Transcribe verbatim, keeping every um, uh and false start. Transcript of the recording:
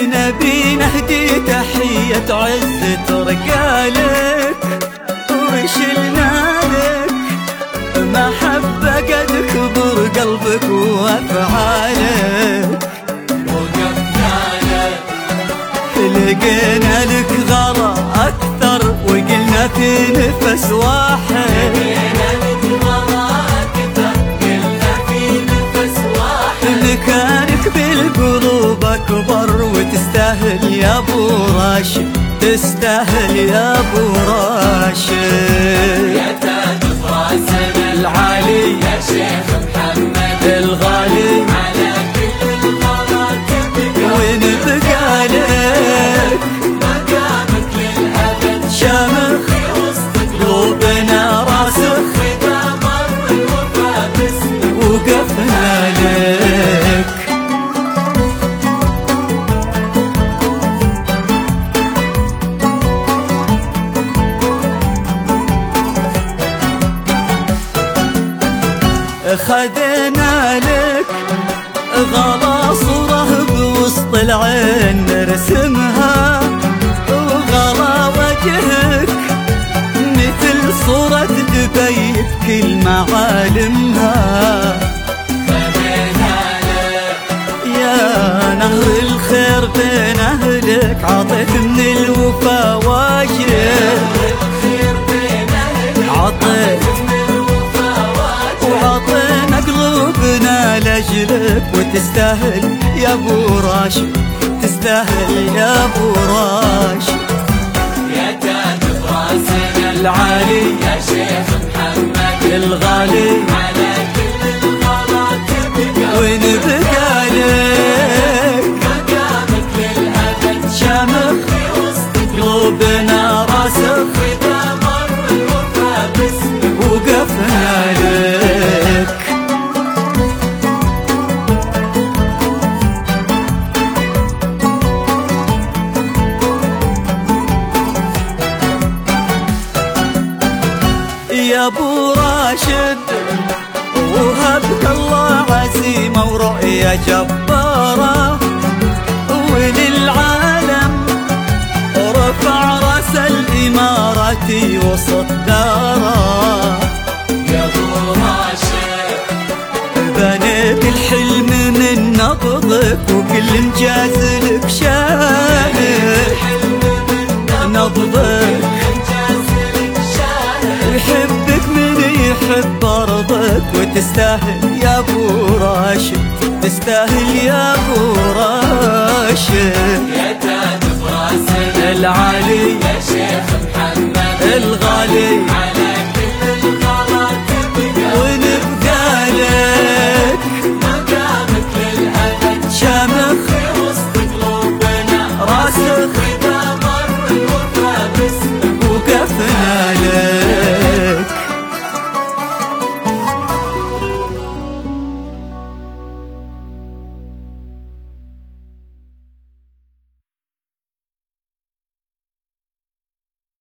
نبي نهدي تحية عزة رجالك وشلنا لك محبة قد كبر قلبك وافعالك لقينا لك غلا أكثر وقلنا في نفس واحد مكانك بالقلوب أكبر وتستاهل يا أبو راشد تستاهل يا أبو راشد يا تاج راسنا العالي يا شيخ محمد الغالي على كل المراتب وين بقالك مقامك للأبد شامخ في وسط قلوبنا راسخ إذا مر الوفا باسمك وقفنا لك خذنا لك غلا صورة بوسط العين نرسمها وغلا وجهك مثل صورة دبي بكل معالمها يا نهر الخير بين أهلك عطيت من الوفا واجب عطيت وعطينا قلوبنا لأجلك وتستاهل يا أبو راشد تستاهل يا أبو راشد يا تاج راسنا العالي يا شيخ محمد الغالي على كل المراتب وين بقالك مقامك للأبد شامخ في وسط قلوبنا راسخ إذا مر الوفا باسمك وقفنا لك يا ابو راشد وهبك الله عزيمة ورؤية جبارة وللعالم رفع راس الإمارة وسط داره يا ابو راشد بنيت الحلم من نبضك وكل انجاز لك شاهد نبضك يحبك من يحب أرضك وتستاهل يا أبو راشد تستاهل يا أبو راشد يا تاج راسنا العالي يا شيخ محمد الغالي على